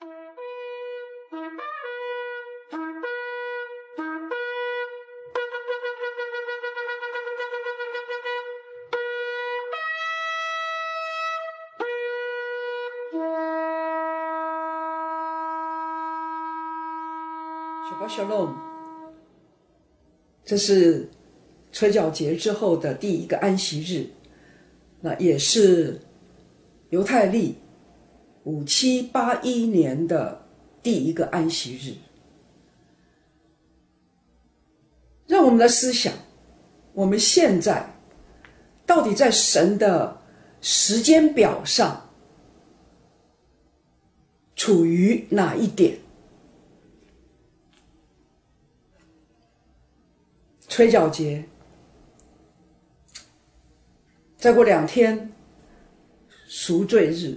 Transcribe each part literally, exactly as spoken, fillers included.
Shabbat Shalom， 这是吹角节之后的第一个安息日，那也是犹太历五七八一年的第一个安息日。让我们来思想，我们现在到底在神的时间表上处于哪一点？吹角节，再过两天，赎罪日，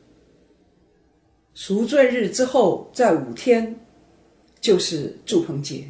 赎罪日之后，再五天就是住棚节。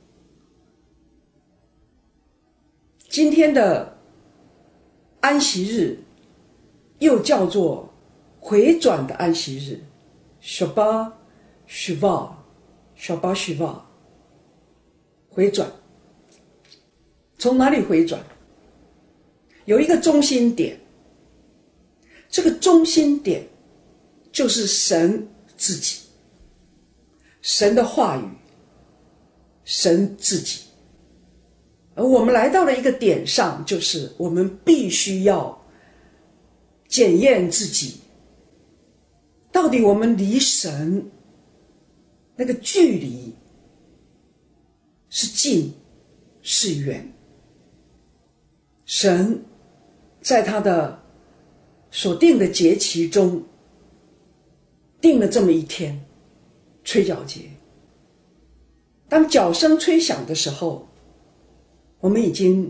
今天的安息日又叫做回转的安息日 Shabbat Shiva Shabbat Shiva 回转。从哪里回转？有一个中心点，这个中心点就是神自己，神的话语，神自己。而我们来到了一个点上，就是我们必须要检验自己，到底我们离神那个距离是近是远。神在他的所定的节期中定了这么一天，吹角节。当角声吹响的时候，我们已经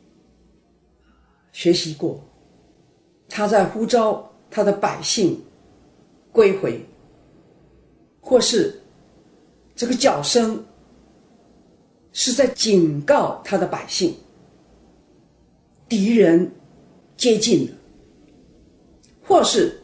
学习过，他在呼召他的百姓归回，或是这个角声是在警告他的百姓，敌人接近了，或是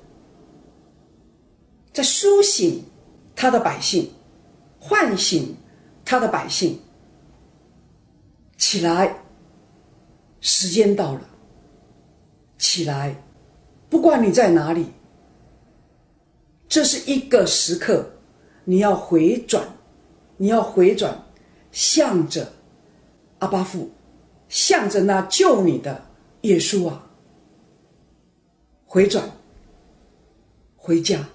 在苏醒他的百姓，唤醒他的百姓起来，时间到了，起来，不管你在哪里，这是一个时刻，你要回转，你要回转，向着阿爸父，向着那救你的耶稣啊，回转，回家。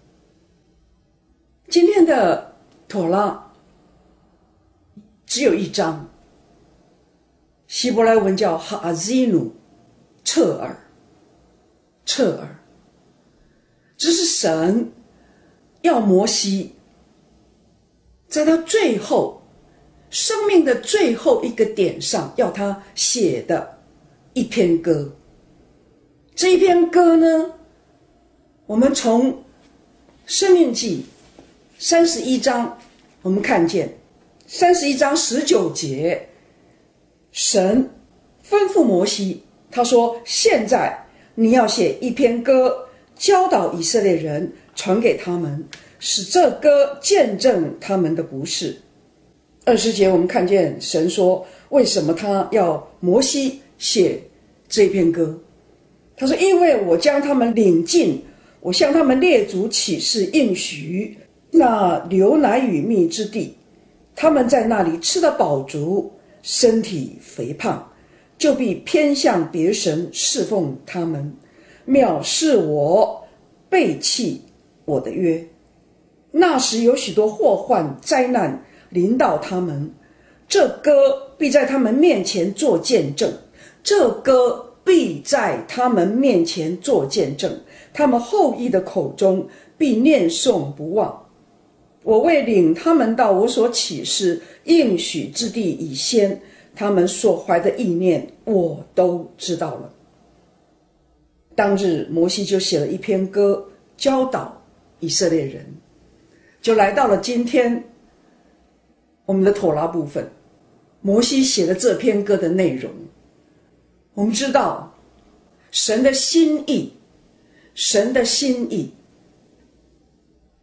今天的妥拉只有一章，希伯来文叫哈阿兹努彻尔，彻尔，这是神要摩西在他最后生命的最后一个点上要他写的一篇歌。这一篇歌呢，我们从申命记三十一章我们看见三十一章十九节，神吩咐摩西，他说现在你要写一篇歌，教导以色列人，传给他们，使这歌见证他们的不是。二十节我们看见神说为什么他要摩西写这篇歌，他说因为我将他们领进，我向他们列祖起誓应许那流奶与蜜之地，他们在那里吃得饱足，身体肥胖，就必偏向别神侍奉他们，藐视我，背弃我的约。那时有许多祸患灾难临到他们，这歌必在他们面前做见证，这歌必在他们面前做见证，他们后裔的口中必念诵不忘。我为领他们到我所启示应许之地以先，他们所怀的意念我都知道了。当日摩西就写了一篇歌，教导以色列人，就来到了今天我们的妥拉部分。摩西写的这篇歌的内容，我们知道神的心意，神的心意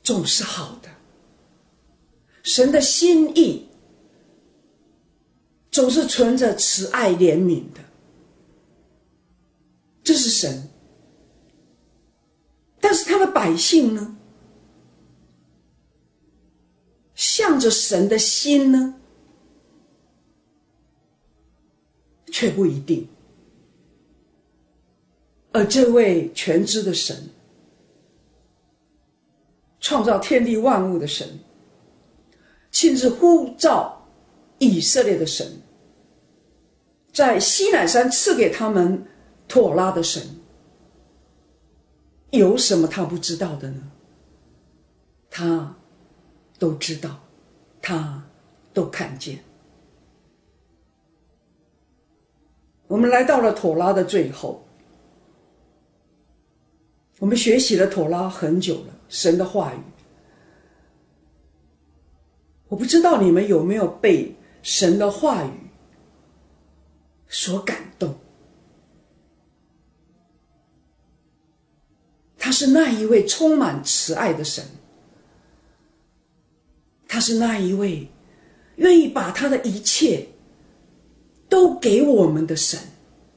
总是好的，神的心意总是存着慈爱怜悯的，这是神。但是他的百姓呢，向着神的心呢，却不一定。而这位全知的神，创造天地万物的神，亲自呼召以色列的神，在西乃山赐给他们妥拉的神，有什么他不知道的呢？他都知道，他都看见。我们来到了妥拉的最后，我们学习了妥拉很久了，神的话语。我不知道你们有没有被神的话语所感动。他是那一位充满慈爱的神，他是那一位愿意把他的一切都给我们的神。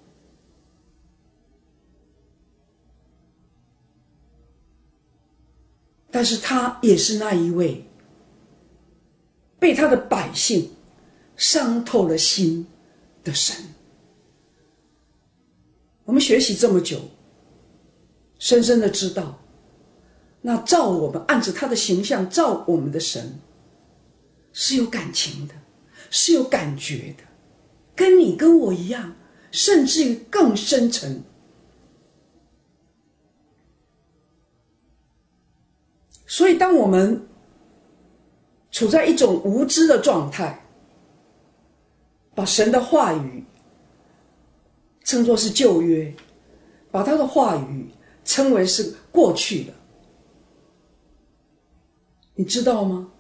但是他也是那一位被他的百姓伤透了心的神。我们学习这么久，深深的知道，那造我们按着他的形象造我们的神是有感情的，是有感觉的，跟你跟我一样，甚至于更深沉。所以当我们处在一种无知的状态，把神的话语称作是旧约，把他的话语称为是过去了，你知道吗？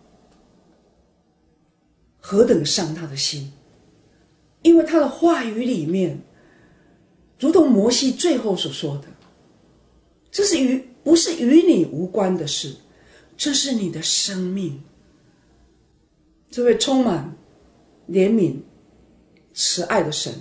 何等伤他的心。因为他的话语里面，如同摩西最后所说的，这是与不是与你无关的事，这是你的生命。这位充满怜悯慈爱的神，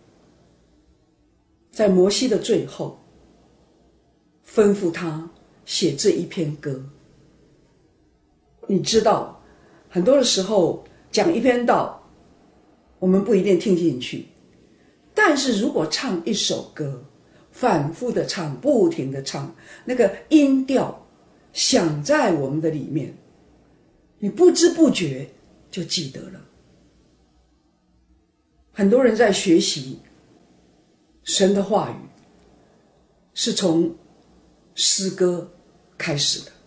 在摩西的最后吩咐他写这一篇歌。你知道，很多的时候讲一篇道，我们不一定听进去，但是如果唱一首歌，反复的唱，不停的唱，那个音调响在我们的里面，你不知不觉就记得了。很多人在学习神的话语，是从诗歌开始的，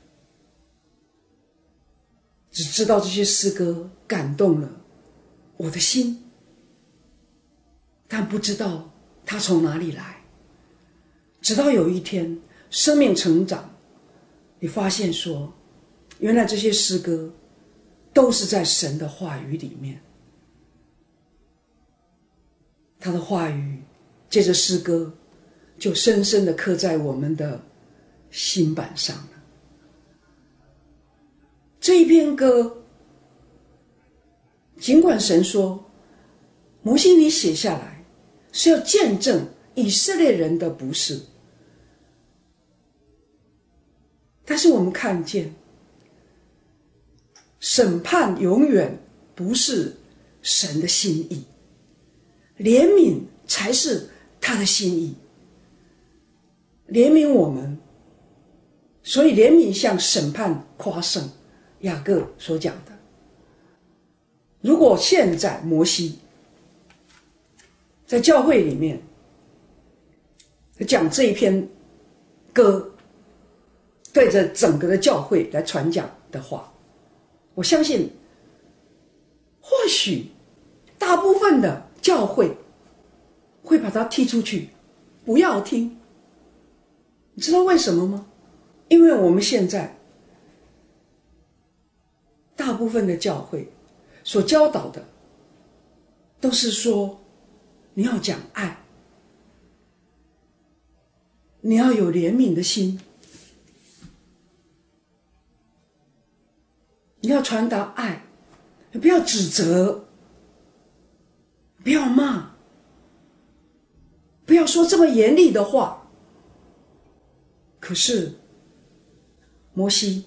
只知道这些诗歌感动了我的心，但不知道它从哪里来。直到有一天生命成长，你发现说，原来这些诗歌都是在神的话语里面。他的话语借着诗歌就深深地刻在我们的心板上了。这一篇歌，尽管神说摩西你写下来是要见证以色列人的不是，但是我们看见审判永远不是神的心意，怜悯才是他的心意。怜悯我们，所以怜悯像审判夸胜，雅各所讲的。如果现在摩西在教会里面讲这一篇歌，对着整个的教会来传讲的话，我相信或许大部分的教会会把它踢出去，不要听。你知道为什么吗？因为我们现在大部分的教会所教导的都是说，你要讲爱，你要有怜悯的心， 要传达爱，不要指责，不要骂，不要说这么严厉的话。可是摩西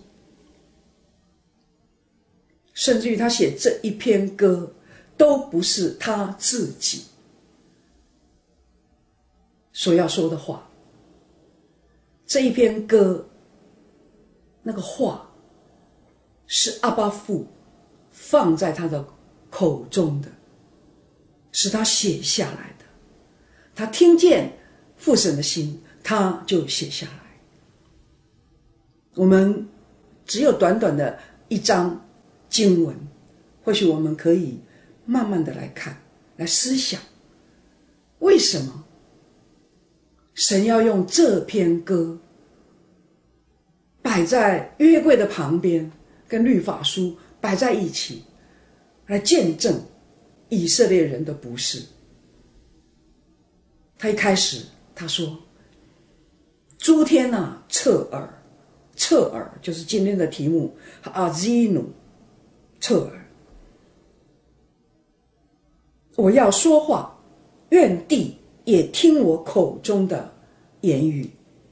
甚至于他写这一篇歌都不是他自己所要说的话，这一篇歌那个话是阿爸父放在他的口中的，是他写下来的，他听见父神的心，他就写下来。我们只有短短的一章经文，或许我们可以慢慢的来看，来思想，为什么神要用这篇歌摆在约柜的旁边，跟律法书摆在一起，来见证以色列人的不是。他一开始他说，诸天啊，侧耳，侧耳就是今天的题目，阿基努，侧耳，我要说话，愿地也听我口中的言语。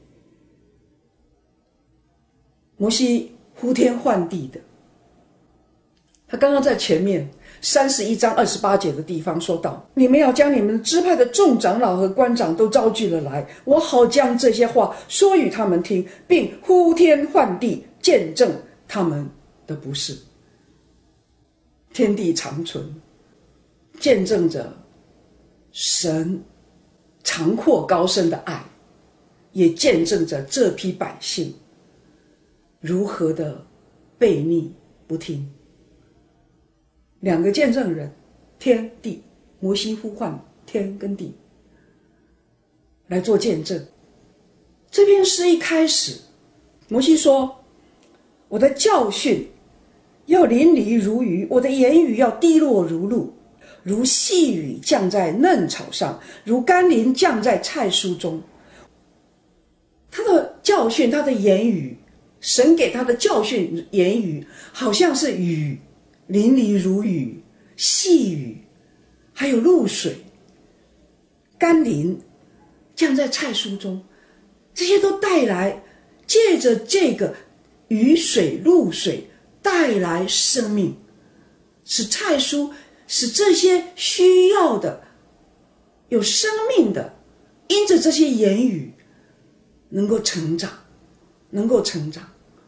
摩西呼天唤地的，他刚刚在前面三十一章二十八节的地方说到，你们要将你们支派的众长老和官长都召集了来，我好将这些话说与他们听，并呼天唤地，见证他们的不是。天地长存，见证着神长阔高深的爱，也见证着这批百姓如何的悖逆不听。两个见证人，天地，摩西呼唤天跟地来做见证。这篇诗一开始，摩西说，我的教训要淋漓如雨，我的言语要滴落如露，如细雨降在嫩草上，如甘霖降在菜蔬中。他的教训，他的言语，神给他的教训言语好像是雨，淋漓如雨，细雨，还有露水，甘霖降在菜蔬中，这些都带来，借着这个雨水露水带来生命，使菜蔬，使这些需要的有生命的，因着这些言语能够成长，能够成长。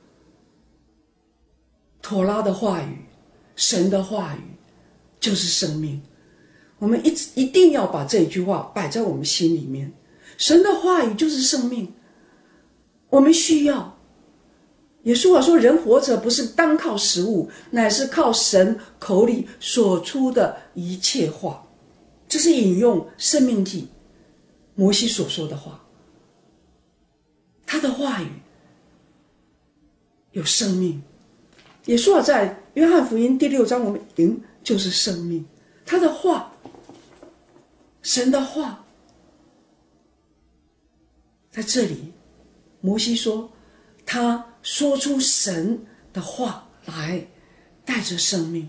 妥拉的话语，神的话语就是生命，我们一直一定要把这句话摆在我们心里面。神的话语就是生命，我们需要。耶稣说，人活着不是单靠食物，乃是靠神口里所出的一切话。这是引用申命记摩西所说的话，他的话语有生命。耶稣在约翰福音第六章，我们赢就是生命，他的话，神的话，在这里摩西说，他说出神的话来，带着生命。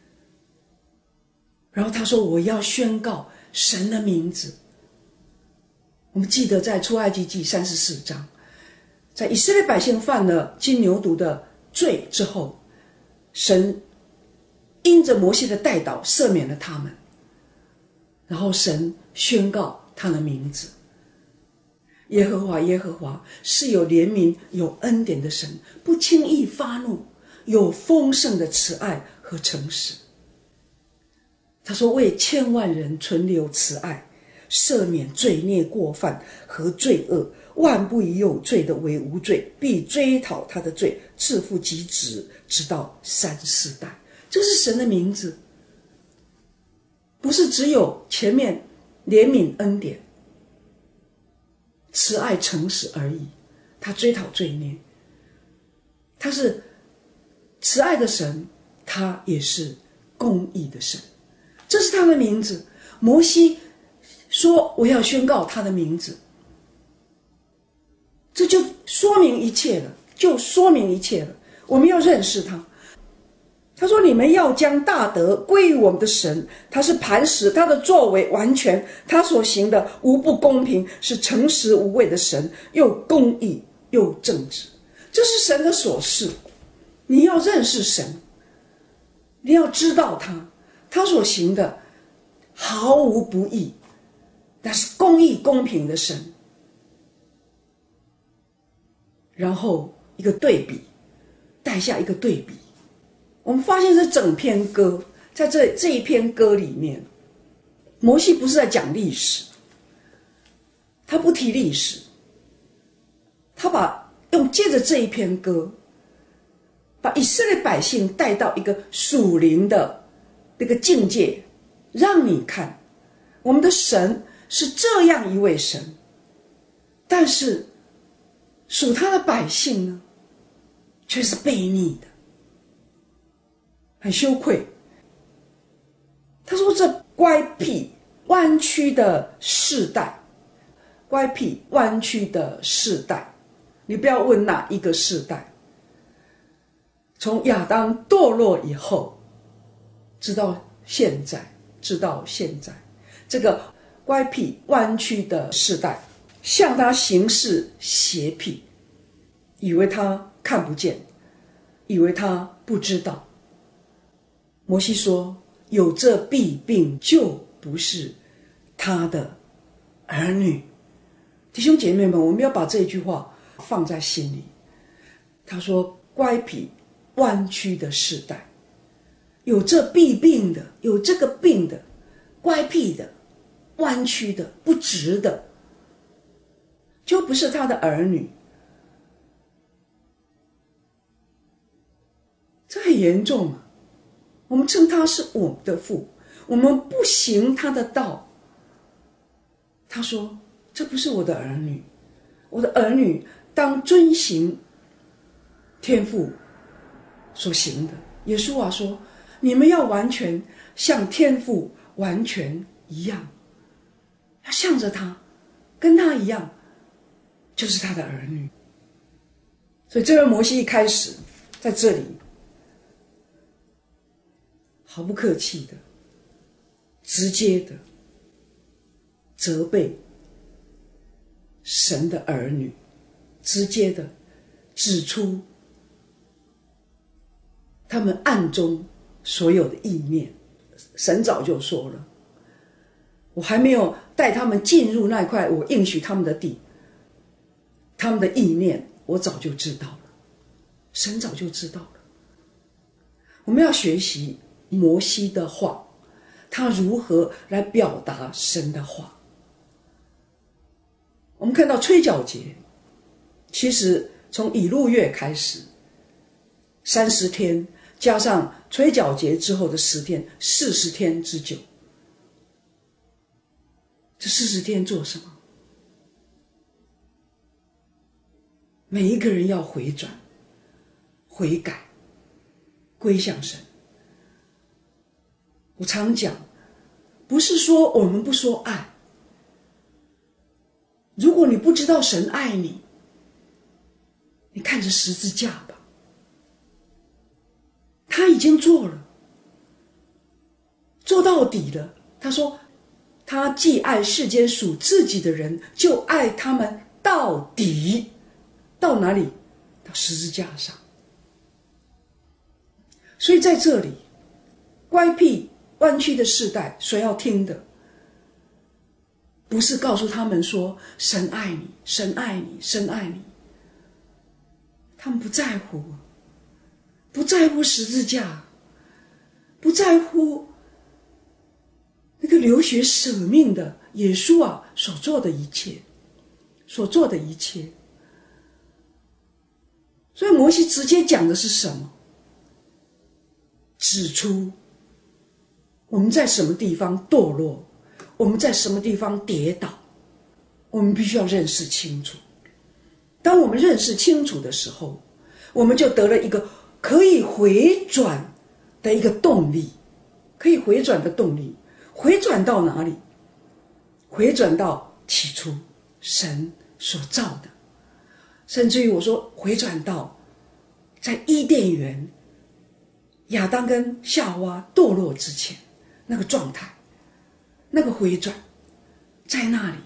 然后他说，我要宣告神的名字。我们记得在出埃及记三十四章，在以色列百姓犯了金牛犊的罪之后，神因着摩西的代祷赦免了他们，然后神宣告他的名字，耶和华耶和华是有怜悯有恩典的神，不轻易发怒，有丰盛的慈爱和诚实。他说，为千万人存留慈爱，赦免罪孽过犯和罪恶，万不以有罪的为无罪，必追讨他的罪，自父及子，直到三四代。这是神的名字，不是只有前面怜悯恩典慈爱诚实而已，他追讨罪孽，他是慈爱的神，他也是公义的神，这是他的名字。摩西说，我要宣告他的名字，这就说明一切了，就说明一切了。我们要认识他， 他说你们要将大德归于我们的神，他是磐石，他的作为完全，他所行的无不公平，是诚实无畏的神，又公义又正直。这是神的所示。你要认识神，你要知道他，他所行的毫无不义，那是公义公平的神。然后一个对比，带下一个对比，我们发现这整篇歌，在这这一篇歌里面，摩西不是在讲历史，他不提历史，他把用借着这一篇歌，把以色列百姓带到一个属灵的那个境界，让你看我们的神是这样一位神，但是属他的百姓呢，却是悖逆的，很羞愧。他说这乖僻弯曲的世代，乖僻弯曲的世代，你不要问哪一个世代，从亚当堕落以后直到现在，直到现在，这个乖僻弯曲的世代向他行事邪僻，以为他看不见，以为他不知道。摩西说有这弊病就不是他的儿女。弟兄姐妹们，我们要把这句话放在心里。他说乖僻弯曲的世代，有这弊病的，有这个病的，乖僻的，弯曲的，不直的，就不是他的儿女。这很严重啊！我们称他是我们的父，我们不行他的道。他说这不是我的儿女，我的儿女当遵行天父所行的。耶稣啊说，你们要完全像天父完全一样，要向着他，跟他一样，就是他的儿女。所以这位摩西一开始在这里毫不客气的直接的责备神的儿女，直接的指出他们暗中所有的意念。神早就说了，我还没有带他们进入那块我应许他们的地，他们的意念我早就知道了，神早就知道了。我们要学习摩西的话，他如何来表达神的话。我们看到吹角节，其实从以路月开始，三十天加上吹角节之后的十天，四十天之久。这四十天做什么？每一个人要回转、悔改、归向神。我常讲，不是说我们不说爱，如果你不知道神爱你，你看着十字架吧，他已经做了，做到底了。他说他既爱世间属自己的人，就爱他们到底。到哪里？到十字架上。所以在这里，乖僻弯曲的世代所要听的，不是告诉他们说神爱你，神爱你，神爱你。他们不在乎，不在乎十字架，不在乎那个流血舍命的耶稣啊所做的一切，所做的一切。所以摩西直接讲的是什么？指出我们在什么地方堕落，我们在什么地方跌倒，我们必须要认识清楚。当我们认识清楚的时候，我们就得了一个可以回转的一个动力，可以回转的动力。回转到哪里？回转到起初神所造的，甚至于我说回转到在伊甸园亚当跟夏娃堕落之前那个状态，那个回转在那里。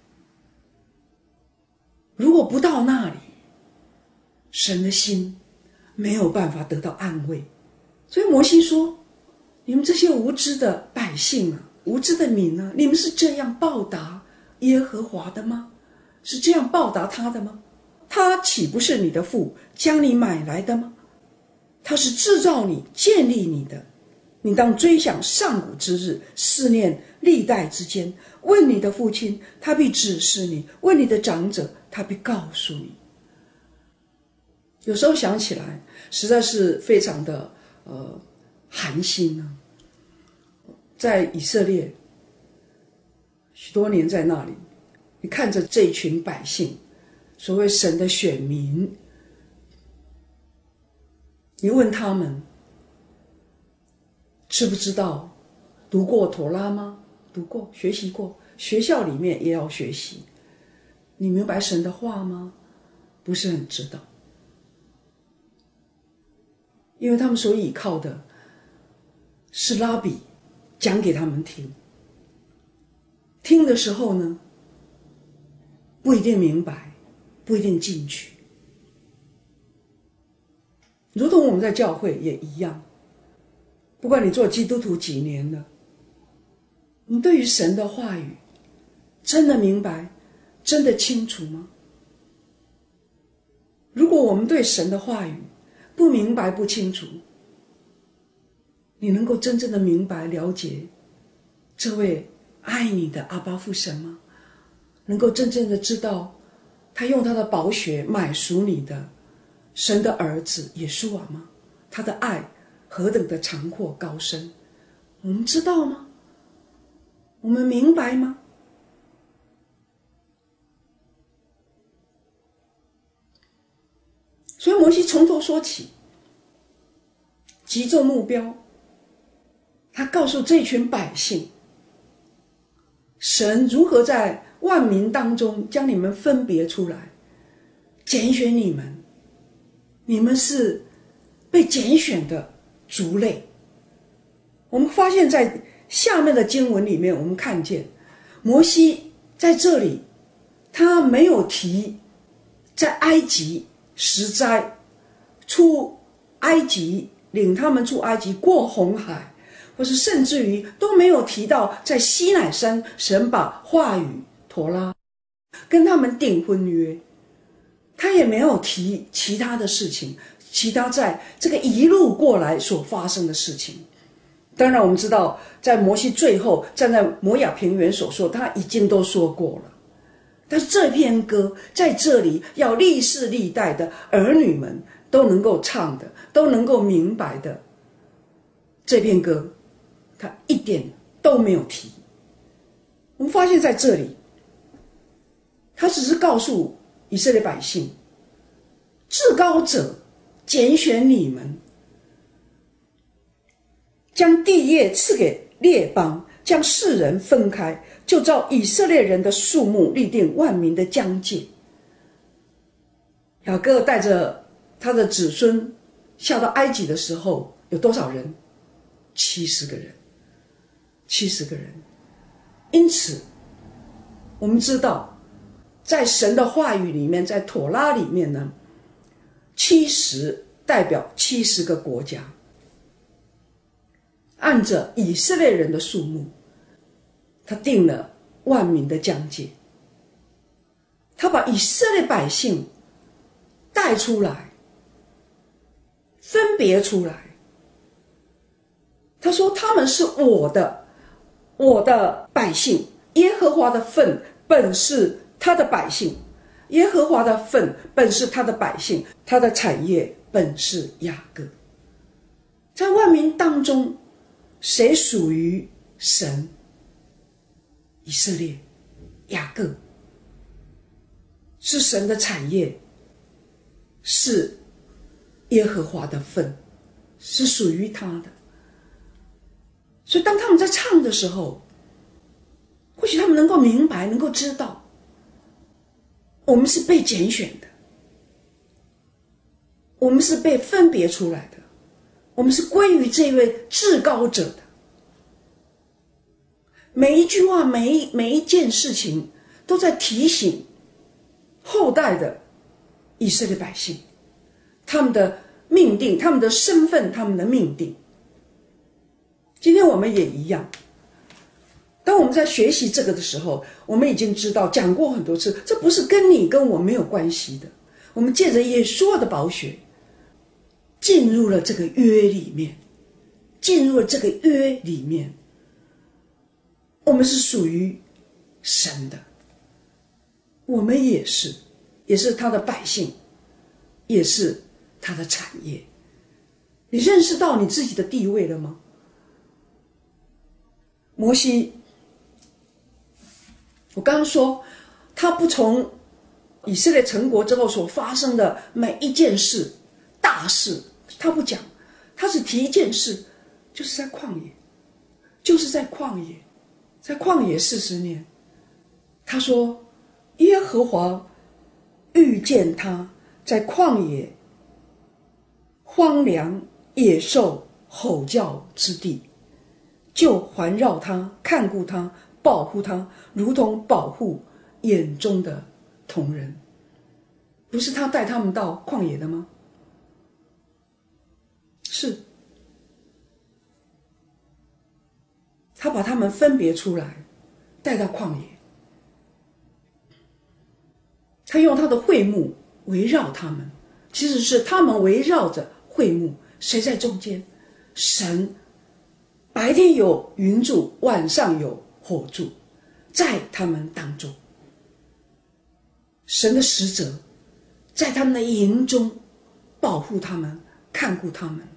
如果不到那里，神的心没有办法得到安慰。所以摩西说，你们这些无知的百姓啊，无知的民啊，你们是这样报答耶和华的吗？是这样报答他的吗？他岂不是你的父，将你买来的吗？他是制造你，建立你的。你当追想上古之日，思念历代之间。问你的父亲，他必指示你；问你的长者，他必告诉你。有时候想起来，实在是非常的呃寒心啊。在以色列许多年在那里，你看着这群百姓，所谓神的选民，你问他们知不知道读过妥拉吗？读过，学习过，学校里面也要学习。你明白神的话吗？不是很知道，因为他们所依靠的是拉比讲给他们听，听的时候呢，不一定明白，不一定进去。如同我们在教会也一样，不管你做基督徒几年了，你对于神的话语真的明白，真的清楚吗？如果我们对神的话语不明白不清楚，你能够真正的明白了解这位爱你的阿爸父神吗？能够真正的知道他用他的宝血买赎你的神的儿子耶稣啊吗？他的爱何等的长阔高深，我们知道吗？我们明白吗？所以摩西从头说起，集中目标，他告诉这群百姓，神如何在万民当中将你们分别出来，拣选你们，你们是被拣选的族类。我们发现在下面的经文里面，我们看见摩西在这里他没有提在埃及十灾，出埃及，领他们出埃及，过红海，或是甚至于都没有提到在西乃山神把话语妥拉跟他们订婚约，他也没有提其他的事情，其他在这个一路过来所发生的事情。当然我们知道在摩西最后站在摩亚平原所说，他已经都说过了。但是这篇歌在这里要历世历代的儿女们都能够唱的，都能够明白的，这篇歌他一点都没有提。我们发现在这里他只是告诉以色列百姓，至高者拣选你们，将地业赐给列邦，将世人分开，就照以色列人的数目立定万民的疆界。雅各带着他的子孙下到埃及的时候，有多少人？七十个人，七十个人。因此我们知道在神的话语里面，在妥拉里面呢，七十代表七十个国家，按着以色列人的数目，他定了万民的疆界，他把以色列百姓带出来，分别出来。他说他们是我的我的百姓，耶和华的份本是他的百姓，耶和华的份本是他的百姓，他的产业本是雅各。在万民当中，谁属于神？以色列，雅各，是神的产业，是耶和华的份，是属于他的。所以当他们在唱的时候，或许他们能够明白，能够知道，我们是被拣选的，我们是被分别出来的， 我们是归于这位至高者的。每一句话，每一每一件事情，都在提醒后代的以色列百姓，他们的命定，他们的身份，他们的命定。今天我们也一样，当我们在学习这个的时候，我们已经知道，讲过很多次，这不是跟你跟我没有关系的。我们借着耶稣的宝血，进入了这个约里面，进入了这个约里面，我们是属于神的，我们也是，也是他的百姓，也是他的产业。你认识到你自己的地位了吗？摩西，我刚刚说，他不从以色列成国之后所发生的每一件事大事，他不讲，他只提一件事，就是在旷野，就是在旷野，在旷野四十年。他说，耶和华遇见他在旷野荒凉野兽吼叫之地，就环绕他，看顾他，保护他，如同保护眼中的瞳人。不是他带他们到旷野的吗？是，他把他们分别出来，带到旷野。他用他的会幕围绕他们，其实是他们围绕着会幕，谁在中间？神。白天有云柱，晚上有火柱，在他们当中。神的使者在他们的营中保护他们，看顾他们。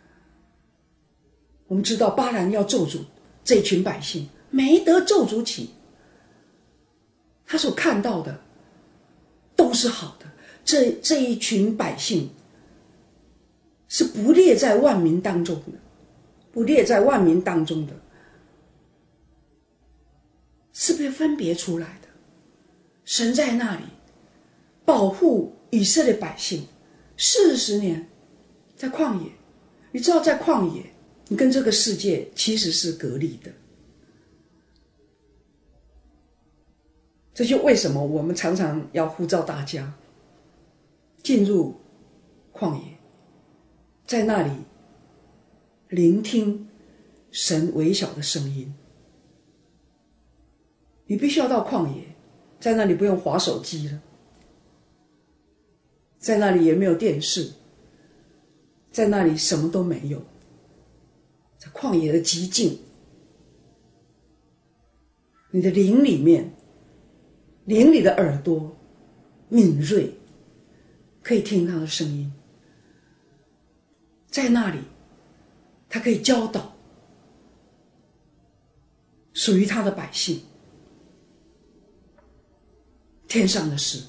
我们知道巴兰要咒诅这群百姓，没得咒诅起，他所看到的都是好的。这这一群百姓是不列在万民当中的，不列在万民当中的，是被分别出来的。神在那里保护以色列百姓四十年，在旷野。你知道，在旷野，你跟这个世界其实是隔离的。这就为什么我们常常要呼召大家进入旷野，在那里聆听神微小的声音。你必须要到旷野，在那里不用滑手机了，在那里也没有电视，在那里什么都没有，在旷野的寂静，你的灵里面，灵里的耳朵敏锐，可以听他的声音。在那里他可以教导属于他的百姓天上的事。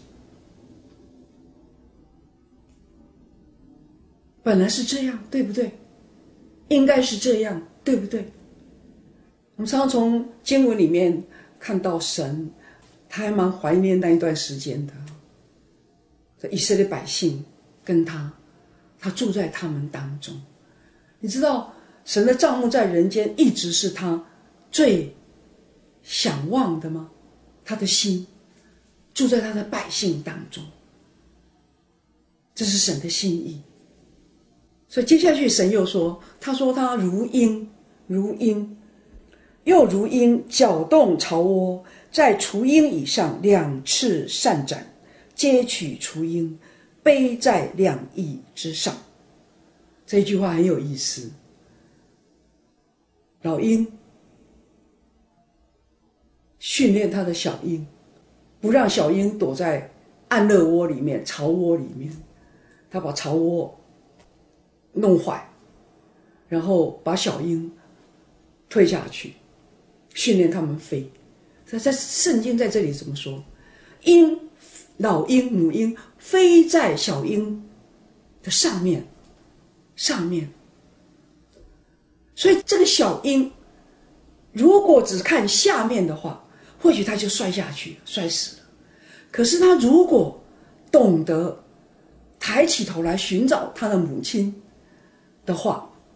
本来是这样，对不对？应该是这样，对不对？我们常常从经文里面看到神，他还蛮怀念那一段时间的。以色列百姓跟他，他住在他们当中。你知道，神的帐幕在人间一直是他最想望的吗？他的心住在他的百姓当中，这是神的心意。所以接下去神又说，他说他如鹰，如鹰，又如鹰搅动巢窝，在雏鹰以上两翅扇展，接取雏鹰，背在两翼之上。这句话很有意思。老鹰训练他的小鹰，不让小鹰躲在安乐窝里面、巢窝里面，他把巢窝弄坏，然后把小鹰推下去，训练他们飞。在圣经在这里怎么说？鹰，老鹰、母鹰飞在小鹰的上面，上面。所以这个小鹰，如果只看下面的话，或许他就摔下去，摔死了。可是他如果懂得抬起头来寻找他的母亲的话，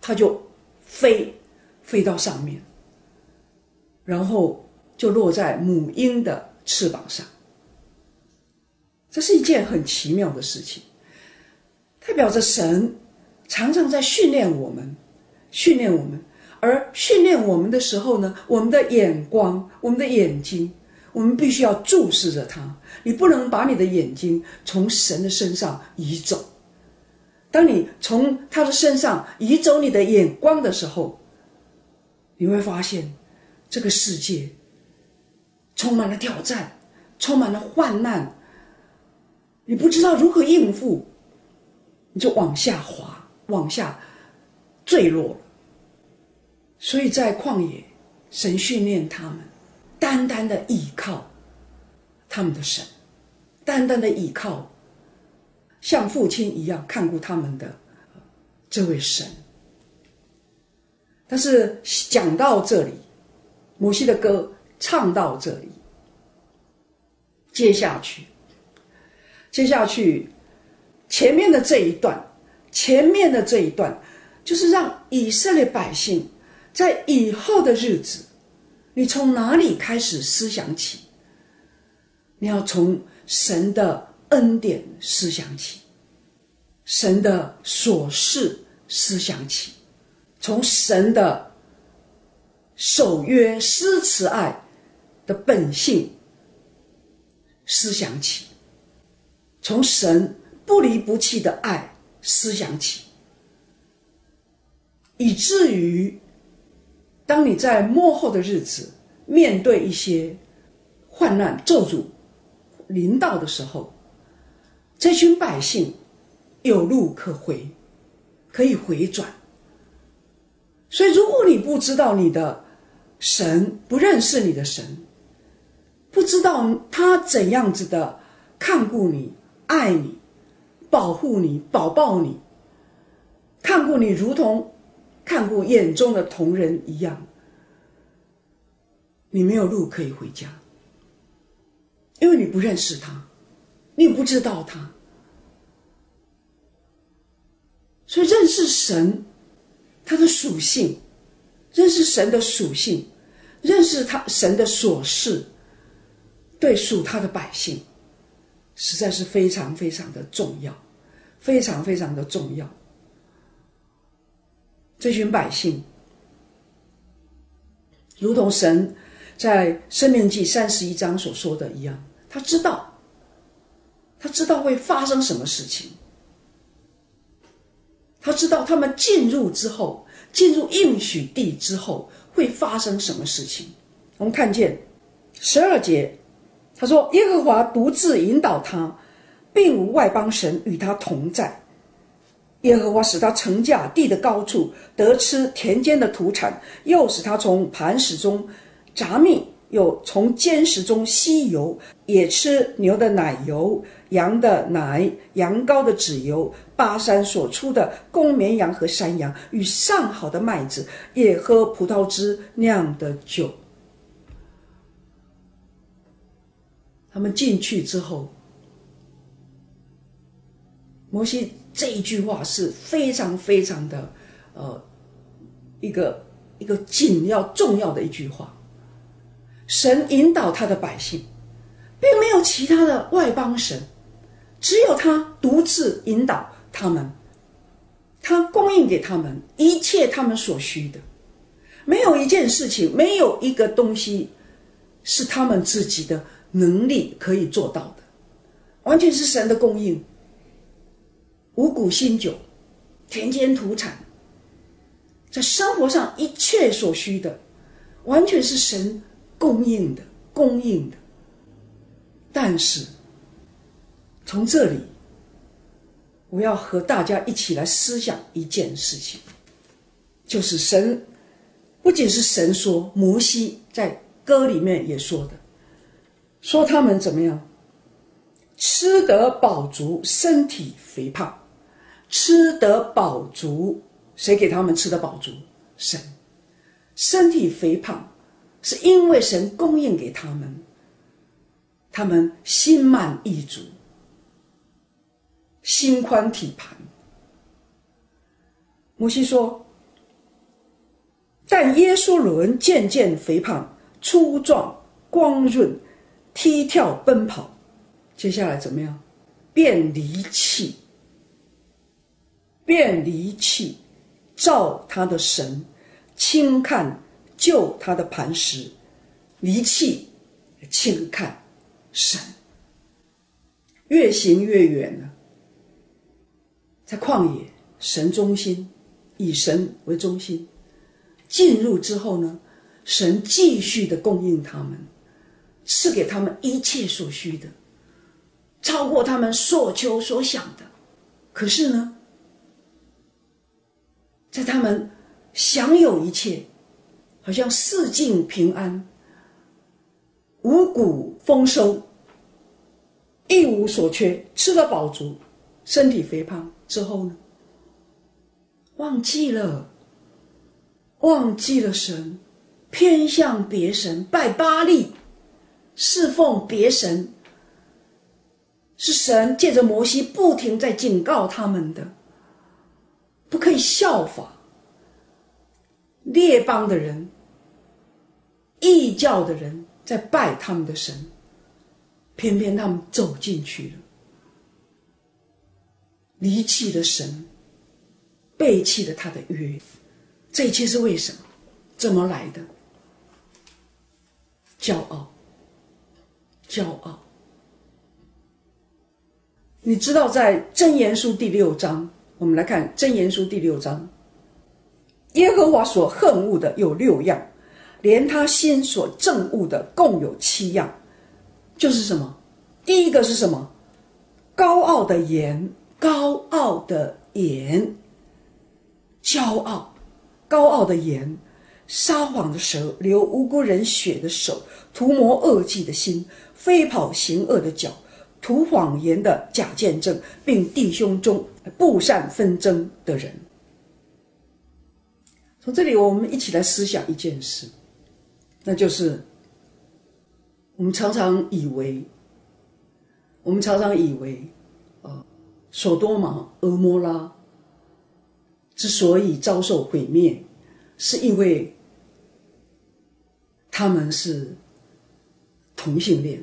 它就飞飞到上面，然后就落在母鹰的翅膀上。这是一件很奇妙的事情，代表着神常常在训练我们，训练我们。而训练我们的时候呢，我们的眼光，我们的眼睛，我们必须要注视着它。你不能把你的眼睛从神的身上移走。当你从他的身上移走你的眼光的时候，你会发现这个世界充满了挑战，充满了患难，你不知道如何应付，你就往下滑，往下坠落了。所以在旷野，神训练他们单单的依靠他们的神，单单的依靠像父亲一样看顾他们的这位神。但是讲到这里，摩西的歌唱到这里，接下去接下去前面的这一段前面的这一段就是让以色列百姓在以后的日子，你从哪里开始思想起？你要从神的恩典思想起，神的所事思想起，从神的守约施慈爱的本性思想起，从神不离不弃的爱思想起，以至于当你在末后的日子面对一些患难咒诅临到的时候，这群百姓有路可回，可以回转。所以如果你不知道你的神，不认识你的神，不知道他怎样子的看顾你，爱你，保护你，保抱你，看顾你如同看顾眼中的瞳人一样，你没有路可以回家，因为你不认识他，你不知道他。所以认识神他的属性，认识神的属性，认识他神的所事，对属他的百姓实在是非常非常的重要，非常非常的重要。这群百姓如同神在申命记三十一章所说的一样，他知道他知道会发生什么事情，他知道他们进入之后，进入应许地之后会发生什么事情。我们看见十二节，他说耶和华独自引导他，并无外邦神与他同在。耶和华使他乘驾地的高处，得吃田间的土产，又使他从磐石中杂蜜，又从坚石中吸油，也吃牛的奶油，羊的奶，羊羔的脂油，巴山所出的公绵羊和山羊，与上好的麦子，也喝葡萄汁酿的酒。他们进去之后，摩西这一句话是非常非常的呃一个一个紧要重要的一句话。神引导他的百姓，并没有其他的外邦神，只有他独自引导他们，他供应给他们一切他们所需的，没有一件事情，没有一个东西是他们自己的能力可以做到的，完全是神的供应。五谷新酒，田间土产，在生活上一切所需的，完全是神供应的，供应的。但是从这里，我要和大家一起来思想一件事情，就是神不仅是神说，摩西在歌里面也说的，说他们怎么样吃得饱足，身体肥胖。吃得饱足，谁给他们吃得饱足？神。身体肥胖是因为神供应给他们，他们心满意足，心宽体盘。摩西说但耶稣伦渐渐肥胖，粗壮光润，踢跳奔跑。接下来怎么样？便离弃，便离弃照他的神，轻看救他的磐石。离弃轻看神，越行越远了。在旷野，神中心，以神为中心。进入之后呢，神继续的供应他们，赐给他们一切所需的，超过他们所求所想的。可是呢，在他们享有一切，好像四境平安，五谷丰收，一无所缺，吃得饱足，身体肥胖之后呢，忘记了忘记了神，偏向别神，拜巴力，侍奉别神。是神借着摩西不停在警告他们的，不可以效法列邦的人、异教的人在拜他们的神，偏偏他们走进去了，离弃了神，背弃了他的约。这一切是为什么？怎么来的？骄傲，骄傲。你知道在箴言书第六章，我们来看箴言书第六章，耶和华所恨恶的有六样，连他心所憎恶的共有七样。就是什么？第一个是什么？高傲的言，高傲的言，骄傲，高傲的言，撒谎的舌，流无辜人血的手，图谋恶计的心，飞跑行恶的脚，图谎言的假见证，并弟兄中布散纷争的人。从这里我们一起来思想一件事，那就是我们常常以为我们常常以为呃，所多玛、俄摩拉之所以遭受毁灭，是因为他们是同性恋，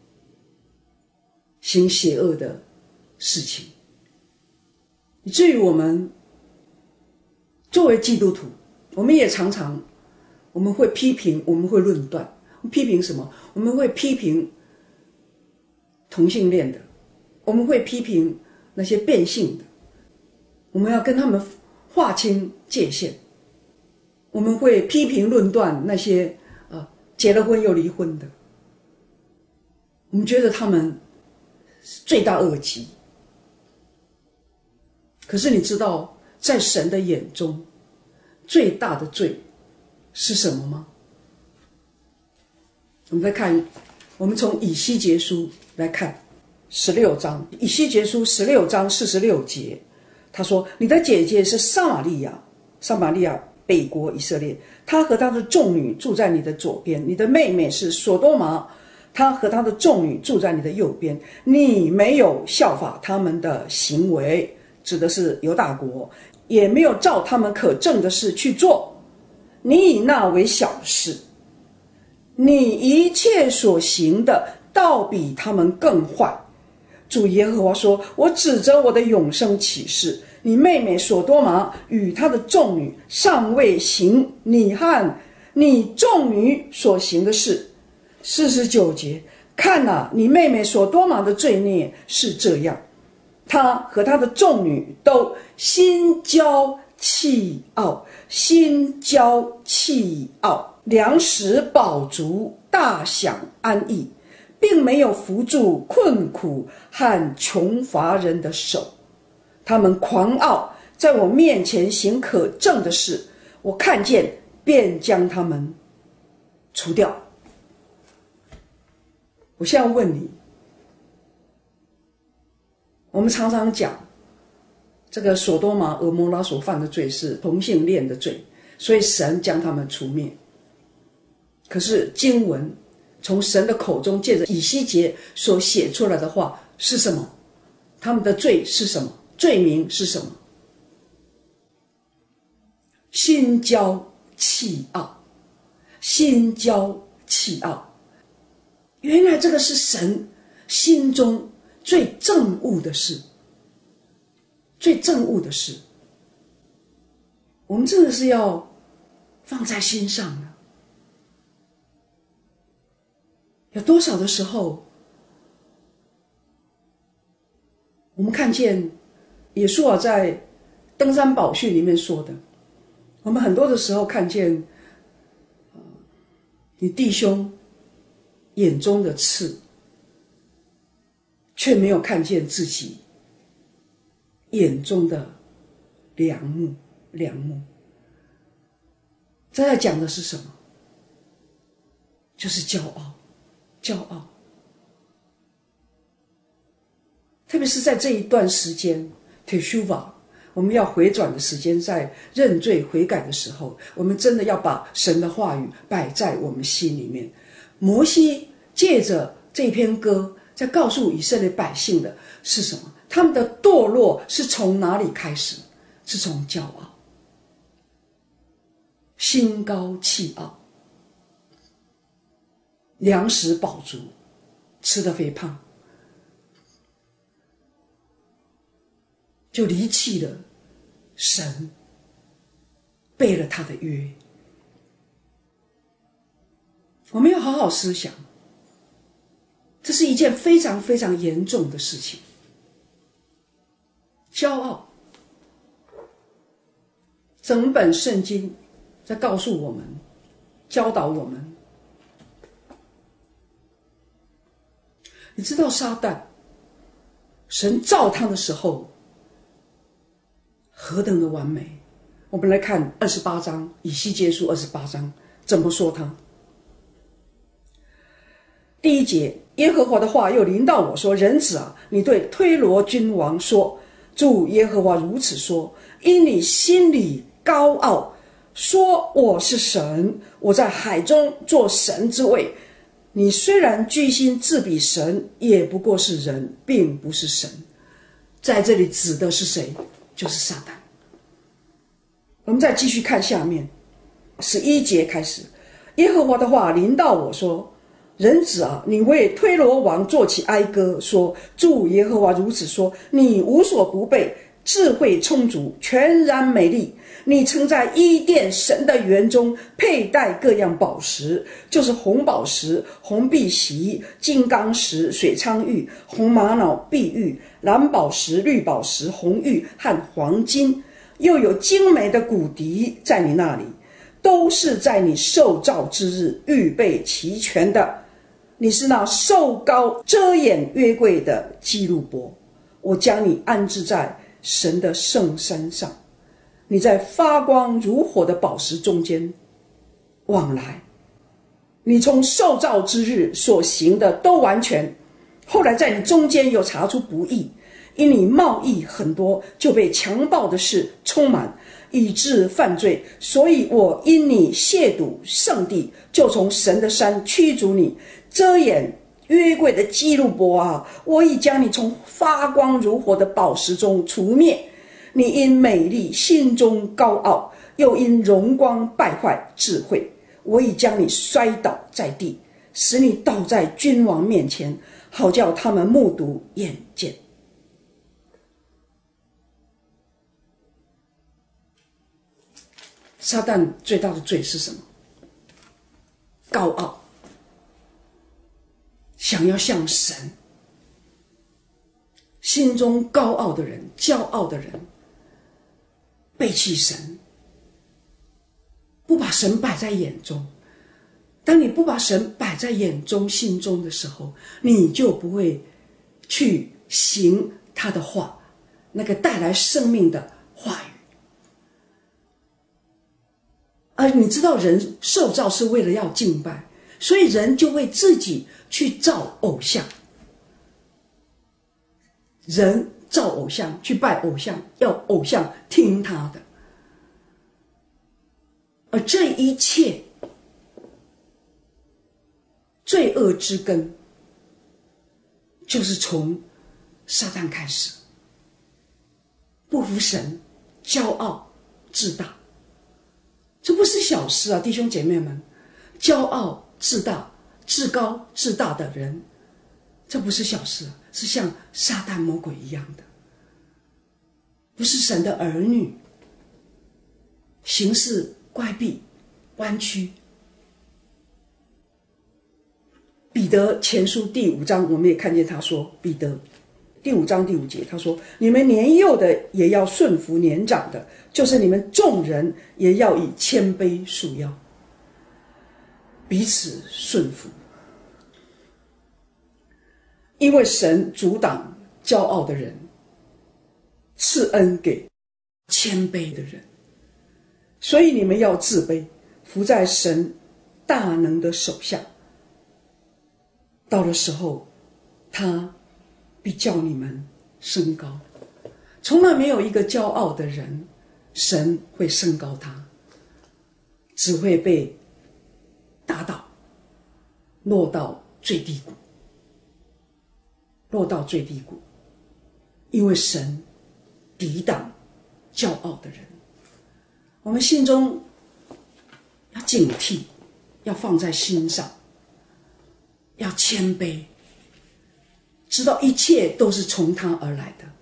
行邪恶的事情，以至于我们作为基督徒，我们也常常我们会批评，我们会论断。批评什么？我们会批评同性恋的，我们会批评那些变性的，我们要跟他们划清界限。我们会批评论断那些呃结了婚又离婚的，我们觉得他们罪大恶极。可是你知道，在神的眼中，最大的罪是什么吗？我们再看，我们从以西结书来看十六章，以西结书十六章四十六节，他说：你的姐姐是撒玛利亚，撒玛利亚北国以色列，她和她的众女住在你的左边；你的妹妹是所多玛，她和她的众女住在你的右边。你没有效法他们的行为，指的是犹大国，也没有照他们可证的事去做，你以那为小事。你一切所行的倒比他们更坏。主耶和华说：我指着我的永生起誓，你妹妹所多玛与她的众女尚未行你和你众女所行的事。四十九节，看哪，你妹妹所多玛的罪孽是这样，她和她的众女都心骄气傲，心骄气傲，粮食饱足，大享安逸，并没有扶助困苦和穷乏人的手。他们狂傲，在我面前行可憎的事，我看见便将他们除掉。我现在问你，我们常常讲这个所多玛、俄摩拉所犯的罪是同性恋的罪，所以神将他们除灭。可是经文从神的口中借着以西结所写出来的话是什么？他们的罪是什么？罪名是什么？心骄气傲，心骄气傲。原来这个是神心中最憎恶的事，最憎恶的事，我们真的是要放在心上的。有多少的时候，我们看见耶稣啊在登山宝训里面说的，我们很多的时候看见你弟兄眼中的刺，却没有看见自己眼中的梁木。梁木这在讲的是什么？就是骄傲，骄傲。特别是在这一段时间 Teshuvah， 我们要回转的时间，在认罪悔改的时候，我们真的要把神的话语摆在我们心里面。摩西借着这篇歌在告诉以色列百姓的是什么？他们的堕落是从哪里开始？是从骄傲，心高气傲，粮食饱足，吃得肥胖，就离弃了神，背了他的约。我们要好好思想，这是一件非常非常严重的事情。骄傲，整本圣经在告诉我们，教导我们。你知道撒旦，神造他的时候何等的完美。我们来看二十八章，以西结书二十八章怎么说他。第一节，耶和华的话又临到我说，人子啊，你对推罗君王说，主耶和华如此说，因你心里高傲，说我是神，我在海中做神之位，你虽然居心自比神，也不过是人，并不是神。在这里指的是谁？就是撒旦。我们再继续看下面十一节开始，耶和华的话临到我说，人子啊，你为推罗王作起哀歌，说，主耶和华如此说，你无所不备，智慧充足，全然美丽。你曾在伊甸神的园中佩戴各样宝石，就是红宝石、红碧玺、金刚石、水苍玉、红玛瑙、碧玉、蓝宝石、绿宝石、红玉和黄金，又有精美的骨笛在你那里，都是在你受造之日预备齐全的。你是那受膏遮掩约柜的基路伯，我将你安置在神的圣山上，你在发光如火的宝石中间往来。你从受造之日所行的都完全，后来在你中间有查出不义，因你贸易很多，就被强暴的事充满，以致犯罪，所以我因你亵渎圣地，就从神的山驱逐你。遮掩约柜的基路伯啊，我已将你从发光如火的宝石中除灭。你因美丽心中高傲，又因荣光败坏智慧，我已将你摔倒在地，使你倒在君王面前，好叫他们目睹眼见。撒旦最大的罪是什么？高傲，想要像神。心中高傲的人，骄傲的人，背弃神，不把神摆在眼中。当你不把神摆在眼中心中的时候，你就不会去行他的话，那个带来生命的话语。而你知道人受造是为了要敬拜，所以人就会自己去造偶像，人造偶像，去拜偶像，要偶像听他的。而这一切罪恶之根，就是从撒旦开始，不服神，骄傲自大。 这不是小事啊，弟兄姐妹们，骄傲自大、自高自大的人，这不是小事，是像撒旦魔鬼一样的，不是神的儿女，行事乖僻、弯曲。彼得前书第五章，我们也看见他说，彼得第五章第五节，他说：“你们年幼的也要顺服年长的，就是你们众人也要以谦卑束腰，彼此顺服。因为神阻挡骄傲的人，赐恩给谦卑的人，所以你们要自卑，伏在神大能的手下。到的时候，他必叫你们升高。从来没有一个骄傲的人，神会升高他，只会被打倒，落到最低谷，落到最低谷。因为神抵挡骄傲的人。我们心中要警惕，要放在心上，要谦卑，知道一切都是从他而来的。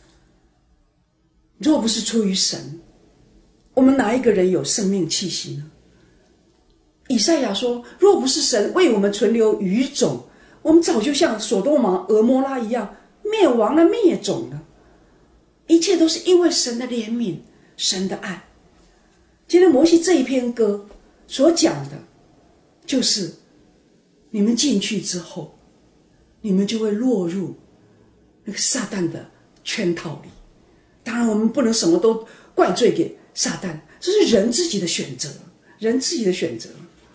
若不是出于神，我们哪一个人有生命气息呢？以赛亚说，若不是神为我们存留余种，我们早就像所多玛、俄摩拉一样灭亡了、灭种了。一切都是因为神的怜悯、神的爱。今天摩西这一篇歌所讲的，就是你们进去之后，你们就会落入那个撒旦的圈套里。当然我们不能什么都怪罪给撒旦，这是人自己的选择，人自己的选择。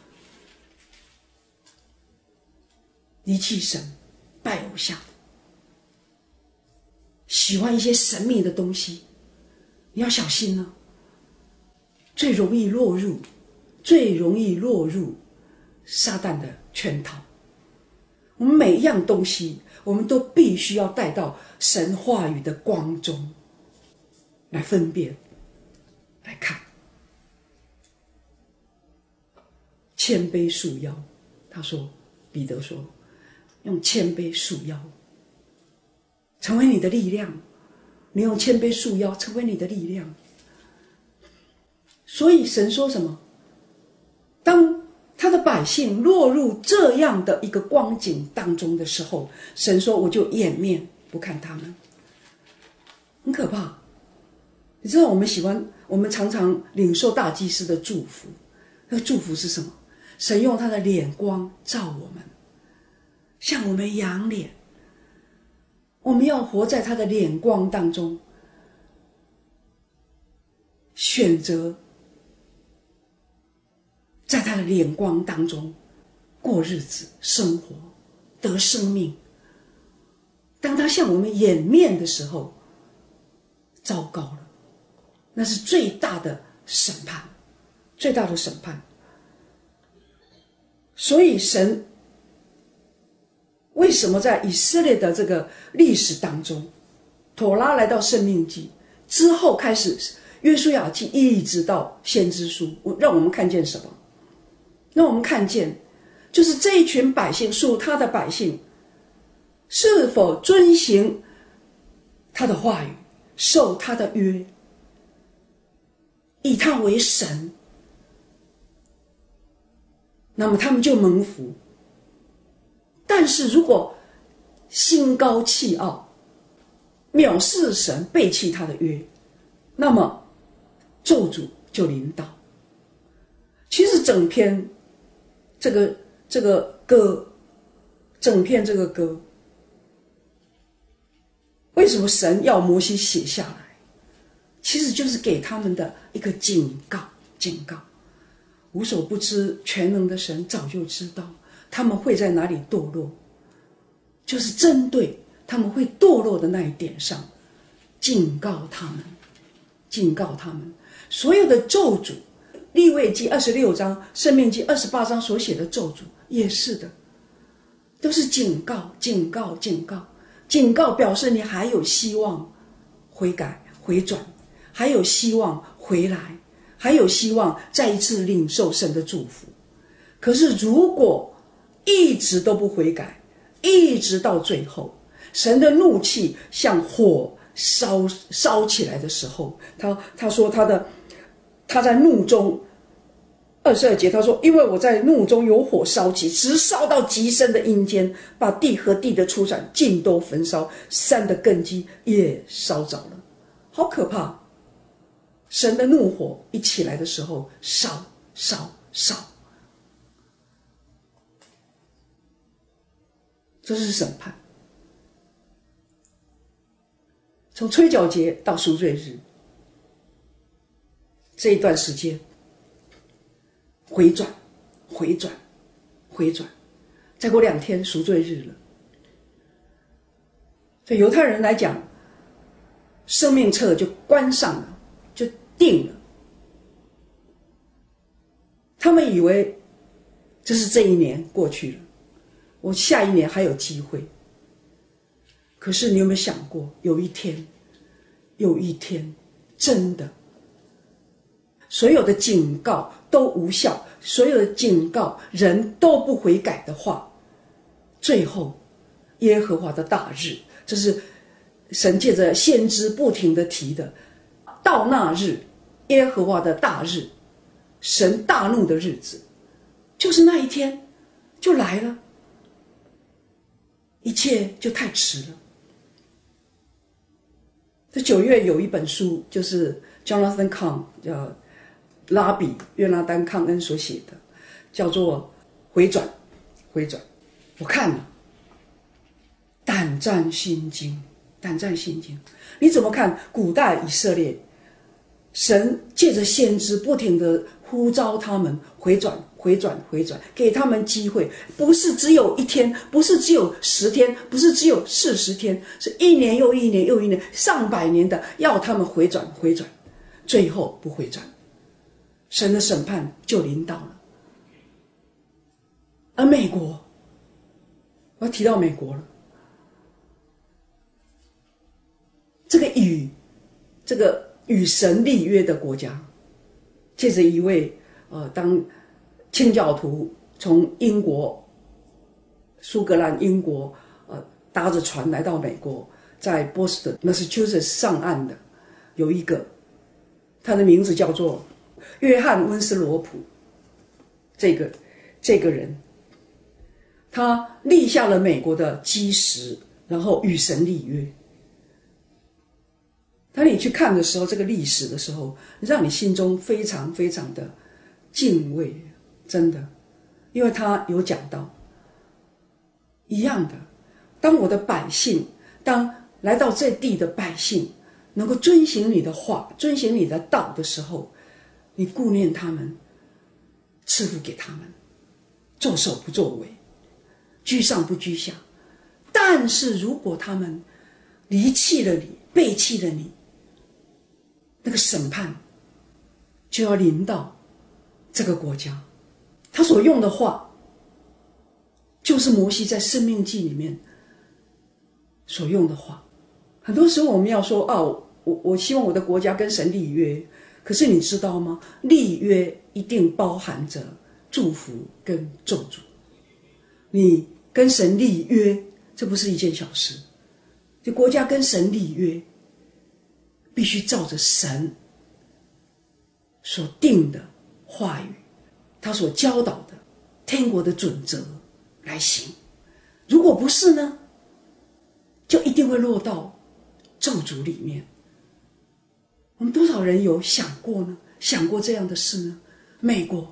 离弃神，拜偶像，喜欢一些神秘的东西，你要小心呢。最容易落入最容易落入撒旦的圈套。我们每一样东西，我们都必须要带到神话语的光中来分辨、来看。谦卑束腰，他说，彼得说，用谦卑束腰，成为你的力量。你用谦卑束腰，成为你的力量。所以神说什么？当他的百姓落入这样的一个光景当中的时候，神说，我就掩面不看他们。很可怕。你知道我们喜欢，我们常常领受大祭司的祝福。那个祝福是什么？神用他的脸光照我们，向我们仰脸。我们要活在他的脸光当中，选择在他的脸光当中过日子、生活、得生命。当他向我们掩面的时候，糟糕了，那是最大的审判，最大的审判。所以神为什么在以色列的这个历史当中，妥拉来到申命记之后开始约书亚记，一直到先知书，让我们看见什么？让我们看见就是这一群百姓，属他的百姓是否遵行他的话语，受他的约，以他为神，那么他们就蒙福。但是如果心高气傲，藐视神，背弃他的约，那么咒诅就临到。其实整篇这个这个歌，整篇这个歌，为什么神要摩西写下来？其实就是给他们的一个警告，警告。无所不知全能的神早就知道他们会在哪里堕落，就是针对他们会堕落的那一点上警告他们，警告他们。所有的咒诅，利未记二十六章、申命记二十八章所写的咒诅也是的，都是警告、警告、警告、警告，表示你还有希望悔改、回转，还有希望回来， 还有希望再一次领受神的祝福。可是如果一直都不悔改，一直到最后，神的怒气像火烧烧起来的时候，他他说他的他在怒中，二十二节他说，因为我在怒中有火烧起，直烧到极深的阴间，把地和地的出产尽都焚烧，山的根基也烧着了。好可怕！神的怒火一起来的时候，烧烧烧，这是审判。从吹角节到赎罪日这一段时间，回转回转回转，再过两天赎罪日了。对犹太人来讲，生命册就关上了，就定了。他们以为这是这一年过去了，我下一年还有机会。可是你有没有想过，有一天有一天真的所有的警告都无效，所有的警告人都不悔改的话，最后耶和华的大日，这是神借着先知不停地提的，到那日耶和华的大日，神大怒的日子，就是那一天就来了，一切就太迟了。这九月有一本书，就是 Jonathan Cahn 叫拉比约拿丹康恩所写的，叫做回转回转。我看了胆战心惊，胆战心惊。你怎么看古代以色列，神借着先知不停地呼召他们回转回转回转，给他们机会，不是只有一天，不是只有十天，不是只有四十天，是一年又一年又一年，上百年的要他们回转回转，最后不回转，神的审判就临到了。而美国，我要提到美国了，这个与这个与神立约的国家，借着一位呃，当清教徒从英国苏格兰英国呃搭着船来到美国，在波士顿 Massachusetts 上岸的有一个，他的名字叫做约翰温斯罗普。这个这个人，他立下了美国的基石，然后与神立约。当你去看的时候，这个历史的时候，让你心中非常非常的敬畏，真的，因为他有讲到一样的，当我的百姓，当来到这地的百姓能够遵行你的话，遵行你的道的时候，你顾念他们，赐福给他们，作首不作尾，居上不居下。但是如果他们离弃了你，背弃了你，那个审判就要临到这个国家。他所用的话，就是摩西在申命记里面所用的话。很多时候我们要说啊，我我希望我的国家跟神立约，可是你知道吗？立约一定包含着祝福跟咒诅。你跟神立约，这不是一件小事。这国家跟神立约，必须照着神所定的话语，他所教导的天国的准则来行。如果不是呢，就一定会落到咒诅里面。我们多少人有想过呢？想过这样的事呢？美国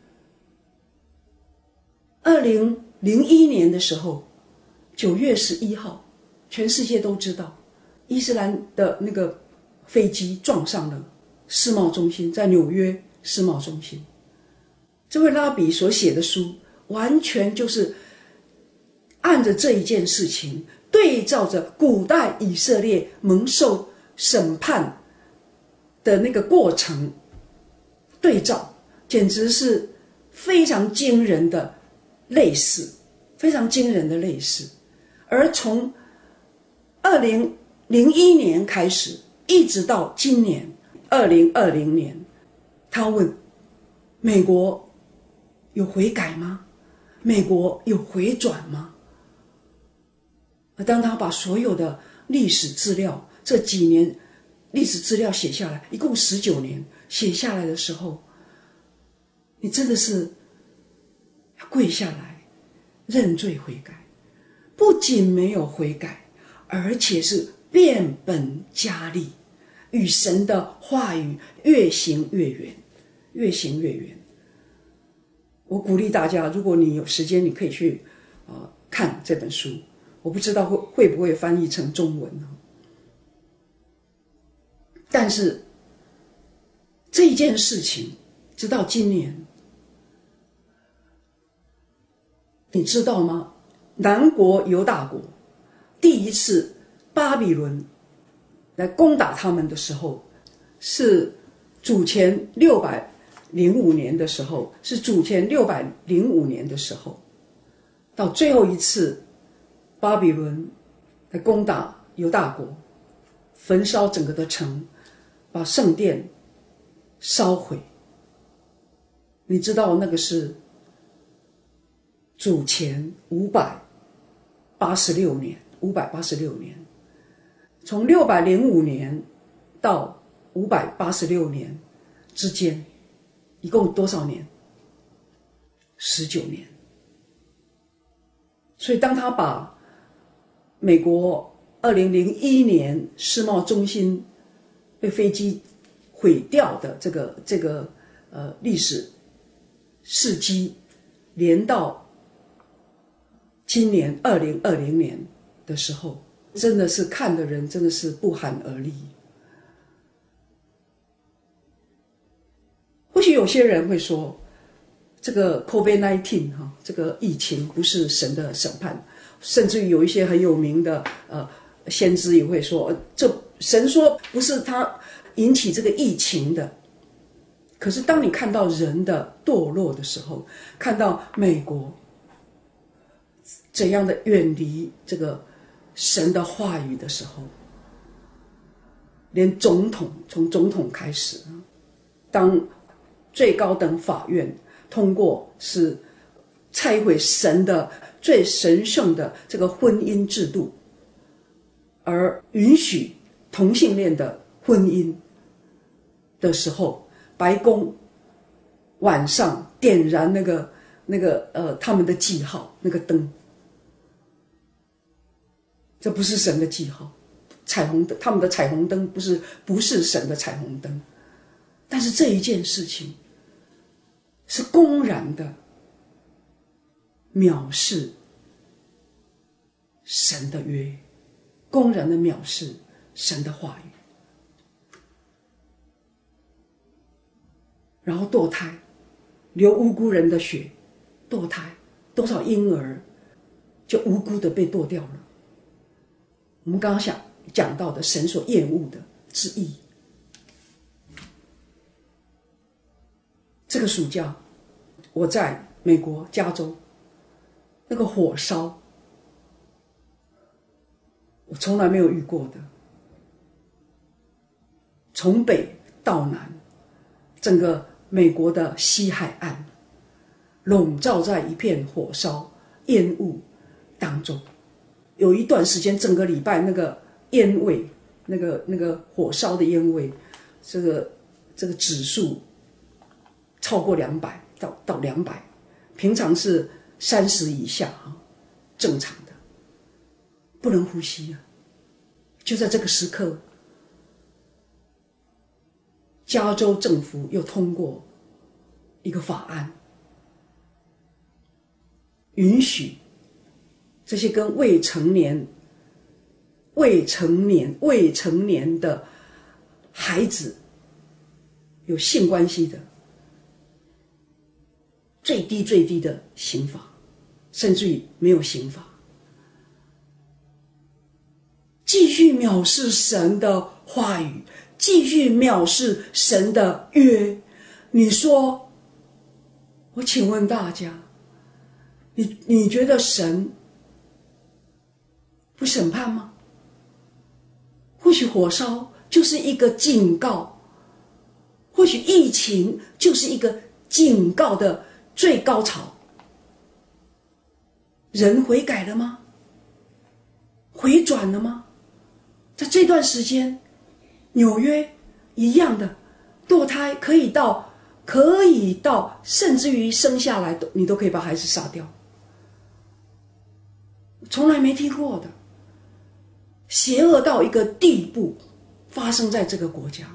二零零一年的时候，九月十一号，全世界都知道，伊斯兰的那个飞机撞上了世贸中心，在纽约世贸中心。这位拉比所写的书，完全就是按着这一件事情，对照着古代以色列蒙受审判的那个过程对照，简直是非常惊人的类似，非常惊人的类似。而从二零零一年开始，一直到今年二零二零年， 他问：美国有悔改吗？美国有回转吗？当他把所有的历史资料，这几年历史资料写下来，一共十九年写下来的时候，你真的是跪下来认罪悔改，不仅没有悔改，而且是变本加厉，与神的话语越行越远，越行越远。我鼓励大家，如果你有时间，你可以去、呃、看这本书，我不知道会会不会翻译成中文。但是这件事情直到今年，你知道吗？南国犹大国第一次巴比伦来攻打他们的时候，是主前六百零五年的时候，是主前六百零五年的时候，到最后一次巴比伦来攻打犹大国，焚烧整个的城，把圣殿烧毁。你知道那个是主前五百八十六年，五百八十六年，从六百零五年到五百八十六年之间，一共多少年？十九年。所以当他把美国二零零一年世贸中心被飞机毁掉的这个这个呃历史事迹，连到今年二零二零年的时候，真的是看的人真的是不寒而栗。或许有些人会说，这个 COVID 十九 哈，这个疫情不是神的审判，甚至于有一些很有名的呃先知也会说，这神说不是他引起这个疫情的。可是当你看到人的堕落的时候，看到美国怎样的远离这个神的话语的时候，连总统，从总统开始，当最高等法院通过是拆毁神的最神圣的这个婚姻制度，而允许同性恋的婚姻的时候，白宫晚上点燃那个那个呃他们的记号，那个灯，这不是神的记号，彩虹灯，他们的彩虹灯不是不是神的彩虹灯。但是这一件事情是公然的藐视神的约，公然的藐视神的话语，然后堕胎，流无辜人的血，堕胎，多少婴儿就无辜的被堕掉了。我们刚刚想讲到的神所厌恶的之意。这个暑假我在美国加州，那个火烧我从来没有遇过的，从北到南，整个美国的西海岸笼罩在一片火烧烟雾当中。有一段时间整个礼拜那个烟味，那个那个火烧的烟味，这个这个指数超过两百到到两百，平常是三十以下啊，正常的，不能呼吸啊。就在这个时刻，加州政府又通过一个法案，允许这些跟未成年、未成年、未成年的孩子有性关系的，最低最低的刑罚，甚至于没有刑罚。继续藐视神的话语，继续藐视神的约。你说，我请问大家，你你觉得神不审判吗？或许火烧就是一个警告， 或许疫情就是一个警告的最高潮。人悔改了吗？回转了吗？在这段时间，纽约一样的堕胎可以到可以到甚至于生下来你都可以把孩子杀掉，从来没听过的，邪恶到一个地步发生在这个国家。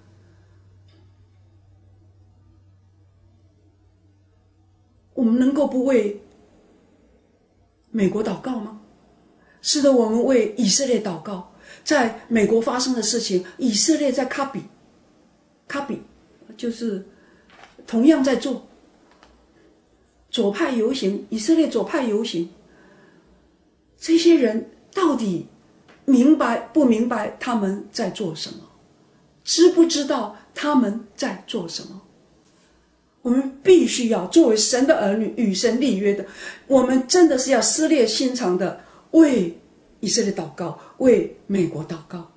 我们能够不为美国祷告吗？是的，我们为以色列祷告。在美国发生的事情，以色列在卡比卡比就是同样在做左派游行，以色列左派游行。这些人到底明白不明白他们在做什么？知不知道他们在做什么？我们必须要作为神的儿女，与神立约的，我们真的是要撕裂心肠的为以色列祷告，为美国祷告。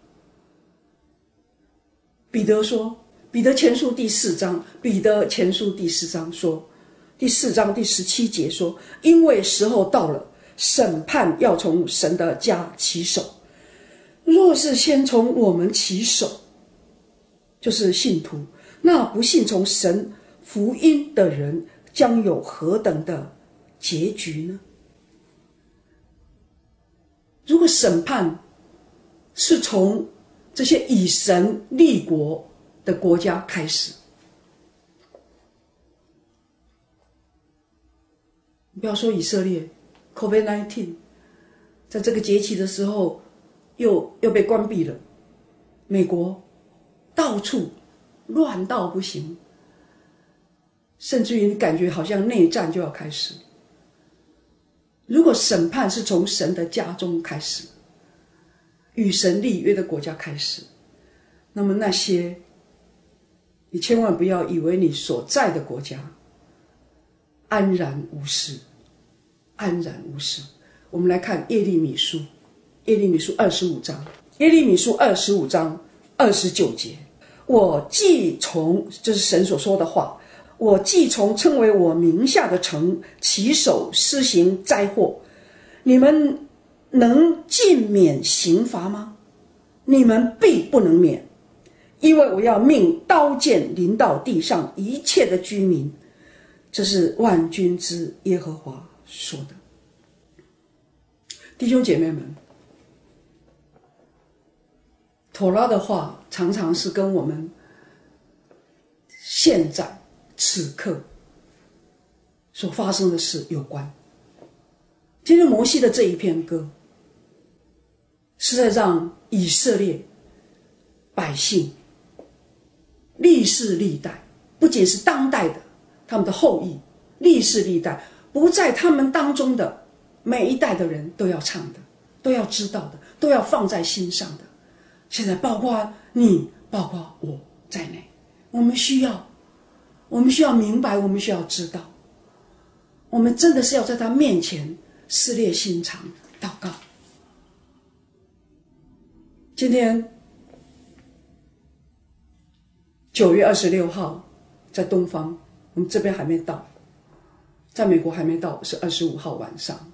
彼得说，彼得前书第四章，彼得前书第四章说，第四章第十七节说，因为时候到了，审判要从神的家起手。若是先从我们起手，就是信徒，那不信从神福音的人将有何等的结局呢？如果审判是从这些以神立国的国家开始，不要说以色列 COVID 十九 在这个节期的时候又又被关闭了，美国到处乱到不行，甚至于你感觉好像内战就要开始。如果审判是从神的家中开始，与神立约的国家开始，那么那些你千万不要以为你所在的国家安然无事，安然无事。我们来看耶利米书，耶利米书二十五章，耶利米书二十五章二十九节，我既从，这是神所说的话，我既从称为我名下的城起手施行灾祸，你们能尽免刑罚吗？你们必不能免，因为我要命刀剑临到地上一切的居民。这是万军之耶和华说的。弟兄姐妹们，妥拉的话常常是跟我们现在此刻所发生的事有关。今天摩西的这一篇歌是在让以色列百姓历世历代，不仅是当代的他们的后裔，历世历代不在他们当中的每一代的人都要唱的，都要知道的，都要放在心上的。现在包括你，包括我在内，我们需要我们需要明白，我们需要知道，我们真的是要在他面前撕裂心肠祷告。今天九月二十六号在东方，我们这边还没到，在美国还没到，是二十五号晚上。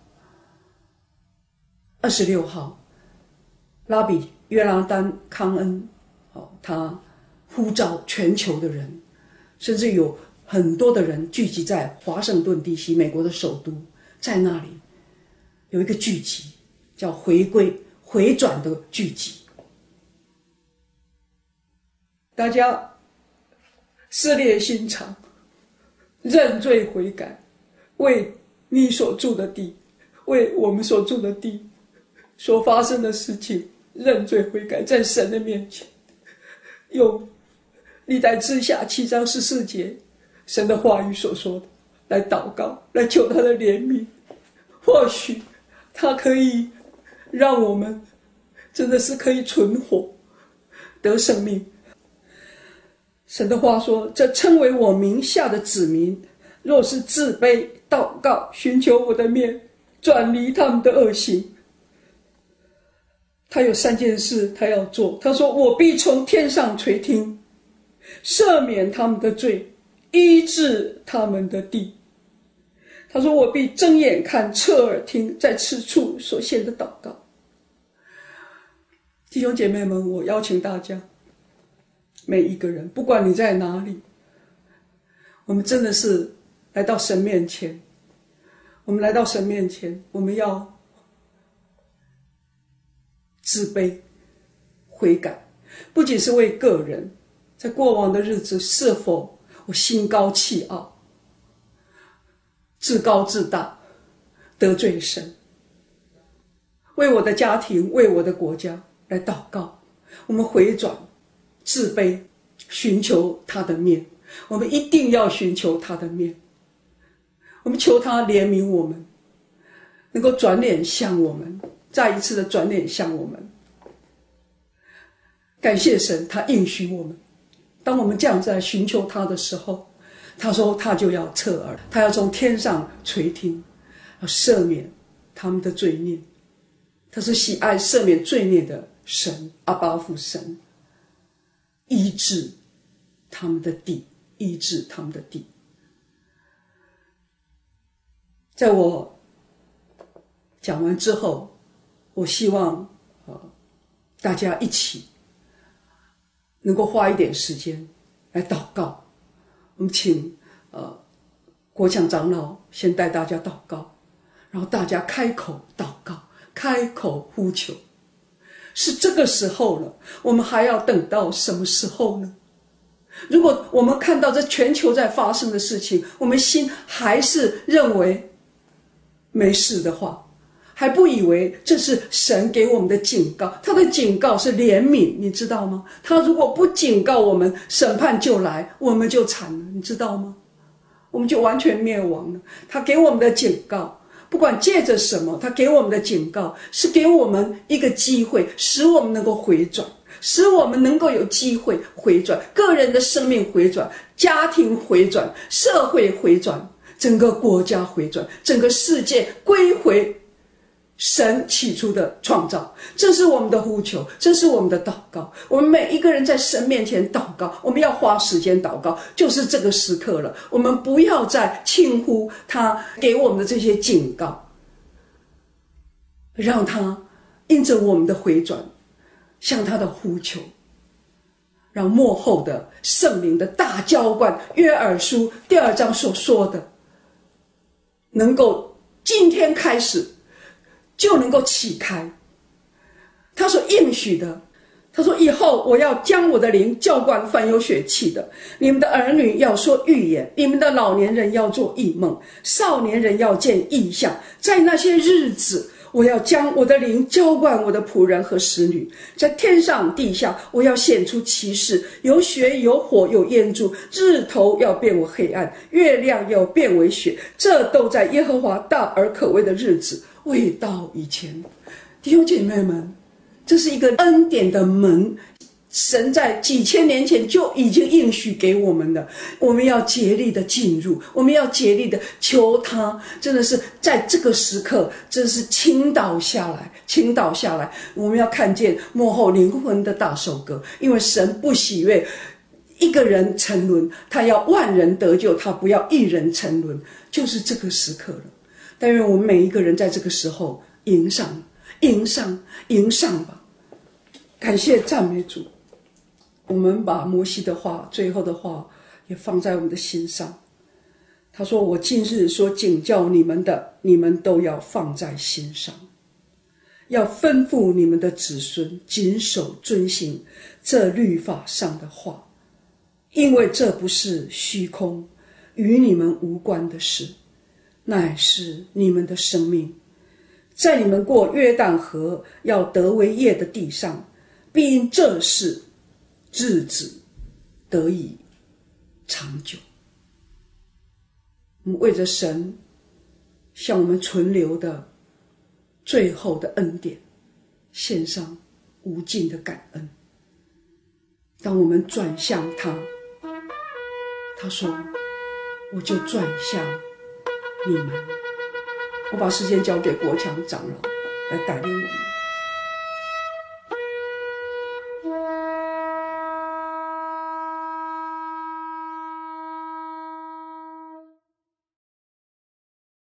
二十六号拉比约拿丹康恩、哦、他呼召全球的人，甚至有很多的人聚集在华盛顿 D C 美国的首都，在那里有一个聚集叫回归回转的聚集，大家撕裂心肠，认罪悔改，为你所住的地，为我们所住的地所发生的事情认罪悔改，在神的面前用历代志下七章十四节神的话语所说的来祷告，来求他的怜悯。或许他可以让我们真的是可以存活得生命。神的话说，这称为我名下的子民，若是自卑祷告，寻求我的面，转离他们的恶行。他有三件事他要做，他说，我必从天上垂听， 赦免他们的罪，医治他们的地。他说我必睁眼看，侧耳听，在此处所献的祷告。弟兄姐妹们，我邀请大家，每一个人，不管你在哪里，我们真的是来到神面前，我们来到神面前，我们要自卑悔改，不仅是为个人，在过往的日子是否我心高气傲，自高自大，得罪神，为我的家庭，为我的国家来祷告，我们回转自卑，寻求他的面，我们一定要寻求他的面，我们求他怜悯我们，能够转脸向我们，再一次的转脸向我们。感谢神，他应许我们，当我们这样在寻求他的时候，他说他就要侧耳，他要从天上垂听，要赦免他们的罪孽。他是喜爱赦免罪孽的神，阿爸父神，医治他们的地，医治他们的地。在我讲完之后，我希望、呃、大家一起能够花一点时间来祷告。我们请呃国强长老先带大家祷告，然后大家开口祷告，开口呼求。是这个时候了，我们还要等到什么时候呢？如果我们看到这全球在发生的事情，我们心还是认为没事的话，还不以为这是神给我们的警告，他的警告是怜悯，你知道吗？他如果不警告我们，审判就来，我们就惨了，你知道吗？我们就完全灭亡了。他给我们的警告，不管借着什么，他给我们的警告是给我们一个机会，使我们能够回转，使我们能够有机会回转，个人的生命回转，家庭回转，社会回转，整个国家回转，整个世界归回神起初的创造。这是我们的呼求，这是我们的祷告。我们每一个人在神面前祷告，我们要花时间祷告，就是这个时刻了。我们不要再轻忽他给我们的这些警告，让他因着我们的回转向他的呼求，让末后的圣灵的大浇灌，约珥书第二章所说的，能够今天开始就能够启开。他所应许的，他说以后我要将我的灵浇灌凡有血气的，你们的儿女要说预言，你们的老年人要做异梦，少年人要见异象。在那些日子，我要将我的灵浇灌我的仆人和使女，在天上地下我要显出奇事，有血有火有烟柱，日头要变为黑暗，月亮要变为血，这都在耶和华大而可畏的日子未到以前。弟兄姐妹们，这是一个恩典的门，神在几千年前就已经应许给我们的，我们要竭力的进入，我们要竭力的求他，真的是在这个时刻真是倾倒下来，倾倒下来。我们要看见末后灵魂的大收割，因为神不喜悦一个人沉沦，他要万人得救，他不要一人沉沦，就是这个时刻了。但愿我们每一个人在这个时候迎上迎上迎上吧。感谢赞美主，我们把摩西的话，最后的话也放在我们的心上。他说，我今日所警教你们的，你们都要放在心上，要吩咐你们的子孙谨守遵行这律法上的话，因为这不是虚空，与你们无关的事，乃是你们的生命。在你们过约旦河要得为业的地上，必因这事日子得以长久。我们为着神向我们存留的最后的恩典献上无尽的感恩。当我们转向他，他说我就转向你们。我把时间交给国强长老来带领我们。